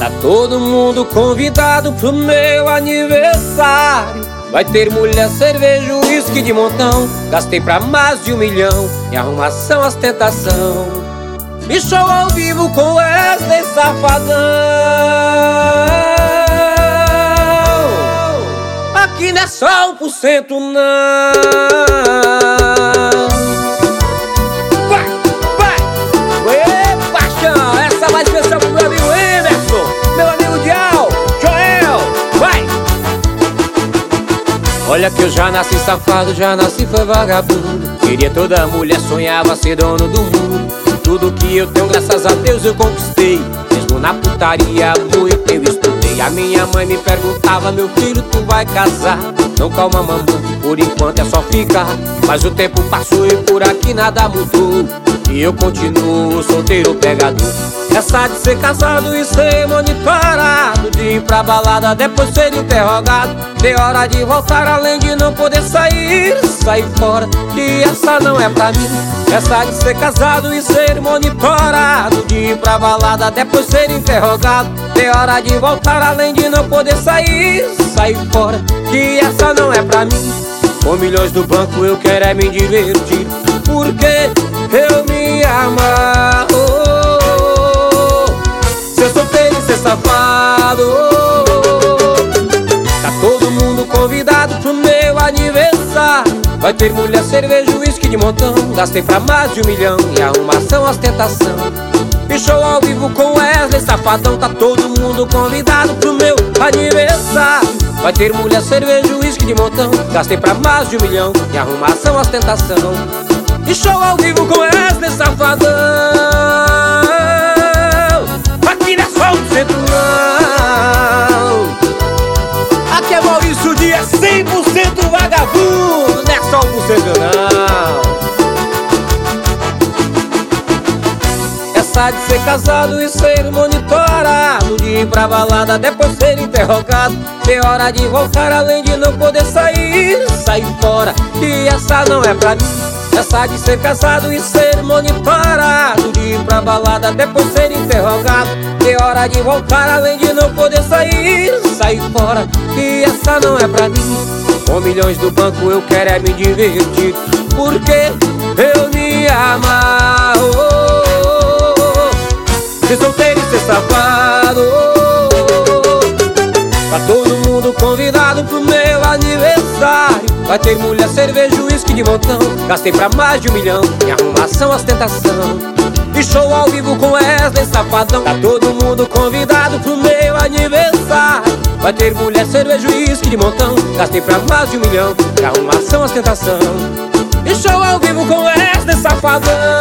Tá todo mundo convidado pro meu aniversário. Vai ter mulher, cerveja, uísque de montão. Gastei pra mais de 1 milhão em arrumação, ostentação. E show ao vivo com Wesley Safadão. Aqui não é só 1% não. Vai, paixão. Essa mais especial pro meu amigo Emerson, meu amigo Dial, Joel, vai. Olha que eu já nasci safado, já nasci foi vagabundo. Queria toda mulher, sonhava ser dono do mundo. Tudo que eu tenho, graças a Deus, eu conquistei. Mesmo na putaria, muito eu estudei. A minha mãe me perguntava: meu filho, tu vai casar? Não, calma, mamãe, por enquanto é só ficar. Mas o tempo passou e por aqui nada mudou. E eu continuo solteiro pegador. Essa de ser casado e ser monitorado, de ir pra balada, depois ser interrogado. Tem hora de voltar, além de não poder sair, sair fora, que essa não é pra mim. Essa de ser casado e ser monitorado, de ir pra balada, depois ser interrogado. Tem hora de voltar, além de não poder sair, sair fora, que essa não é pra mim. Com milhões no banco eu quero é me divertir, porque eu me amarro. Ser solteiro e ser safado. Tá todo mundo convidado pro meu aniversário. Vai ter mulher, cerveja, uísque de montão. Gastei pra mais de 1 milhão em arrumação, ostentação. E show ao vivo com Wesley Safadão. Tá todo mundo convidado pro meu aniversário. Vai ter mulher, cerveja, uísque de montão. Gastei pra mais de 1 milhão em arrumação, ostentação. E show ao vivo com Wesley Safadão. Aqui não é só 1% não. Aqui é Maurício Dias, 100% vagabundo. Não é só 1% não. Essa de ser casado e ser monitorado, de ir pra balada, depois ser interrogado. Tem hora de voltar, além de não poder sair, sair fora, e essa não é pra mim. Essa de ser casado e ser monitorado, de ir pra balada, depois ser interrogado. Tem hora de voltar, além de não poder sair, sair fora, e essa não é pra mim. Com milhões do banco eu quero é me divertir, porque eu me amarro. Ser solteiro e ser safado. Tá todo mundo convidado pro meu aniversário. Vai ter mulher, cerveja, uísque de montão. Gastei pra mais de 1 milhão em arrumação, ostentação. E show ao vivo com Wesley Safadão. Tá todo mundo convidado pro meu aniversário. Vai ter mulher, cerveja, uísque de montão. Gastei pra mais de 1 milhão em arrumação, ostentação. E show ao vivo com Wesley Safadão.